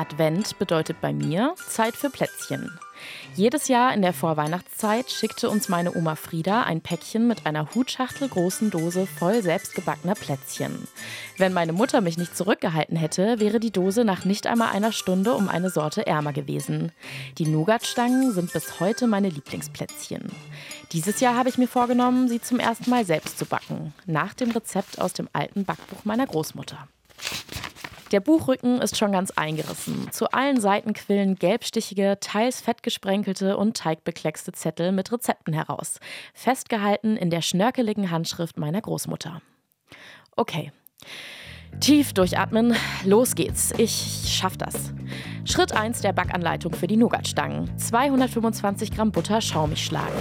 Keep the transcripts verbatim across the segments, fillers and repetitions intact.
Advent bedeutet bei mir Zeit für Plätzchen. Jedes Jahr in der Vorweihnachtszeit schickte uns meine Oma Frieda ein Päckchen mit einer hutschachtelgroßen Dose voll selbstgebackener Plätzchen. Wenn meine Mutter mich nicht zurückgehalten hätte, wäre die Dose nach nicht einmal einer Stunde um eine Sorte ärmer gewesen. Die Nougatstangen sind bis heute meine Lieblingsplätzchen. Dieses Jahr habe ich mir vorgenommen, sie zum ersten Mal selbst zu backen, nach dem Rezept aus dem alten Backbuch meiner Großmutter. Der Buchrücken ist schon ganz eingerissen. Zu allen Seiten quillen gelbstichige, teils fettgesprenkelte und teigbekleckste Zettel mit Rezepten heraus. Festgehalten in der schnörkeligen Handschrift meiner Großmutter. Okay. Tief durchatmen, los geht's. Ich schaff das. Schritt eins der Backanleitung für die Nougatstangen. zweihundertfünfundzwanzig Gramm Butter schaumig schlagen.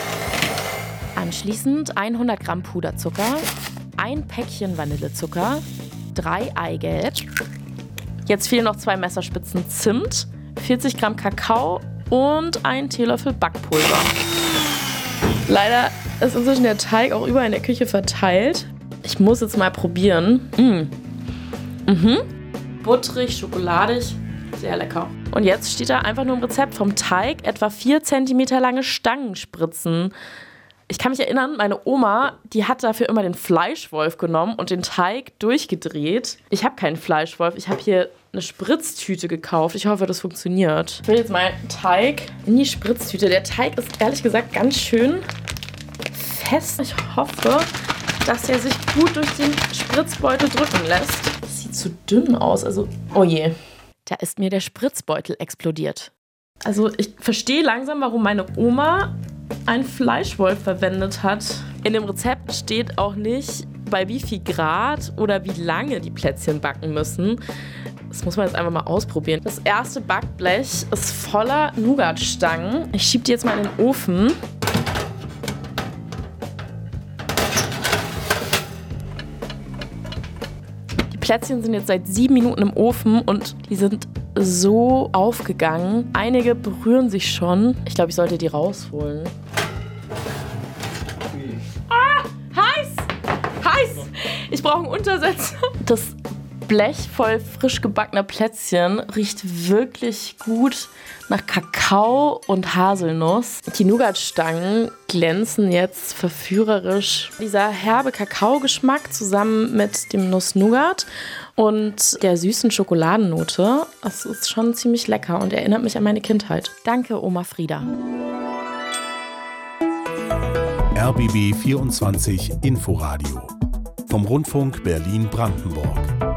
Anschließend hundert Gramm Puderzucker, ein Päckchen Vanillezucker, drei Eigelb. Jetzt fehlen noch zwei Messerspitzen Zimt, vierzig Gramm Kakao und ein Teelöffel Backpulver. Leider ist inzwischen der Teig auch überall in der Küche verteilt. Ich muss jetzt mal probieren. Mm. Mhm. Butterig, schokoladig, sehr lecker. Und jetzt steht da einfach nur im Rezept vom Teig etwa vier Zentimeter lange Stangen spritzen. Ich kann mich erinnern, meine Oma, die hat dafür immer den Fleischwolf genommen und den Teig durchgedreht. Ich habe keinen Fleischwolf, ich habe hier eine Spritztüte gekauft. Ich hoffe, das funktioniert. Ich will jetzt mal Teig in die Spritztüte. Der Teig ist ehrlich gesagt ganz schön fest. Ich hoffe, dass er sich gut durch den Spritzbeutel drücken lässt. Das sieht zu dünn aus, also oh je. Da ist mir der Spritzbeutel explodiert. Also ich verstehe langsam, warum meine Oma einen Fleischwolf verwendet hat. In dem Rezept steht auch nicht, bei wie viel Grad oder wie lange die Plätzchen backen müssen. Das muss man jetzt einfach mal ausprobieren. Das erste Backblech ist voller Nougatstangen. Ich schiebe die jetzt mal in den Ofen. Die Plätzchen sind jetzt seit sieben Minuten im Ofen und die sind so aufgegangen. Einige berühren sich schon. Ich glaube, ich sollte die rausholen. Ah, heiß! Heiß! Ich brauche einen Untersetzer. Das Blech voll frisch gebackener Plätzchen riecht wirklich gut nach Kakao und Haselnuss. Die Nougatstangen glänzen jetzt verführerisch. Dieser herbe Kakaogeschmack zusammen mit dem Nuss-Nougat und der süßen Schokoladennote, das ist schon ziemlich lecker und erinnert mich an meine Kindheit. Danke, Oma Frieda. R B B vierundzwanzig Inforadio vom Rundfunk Berlin-Brandenburg.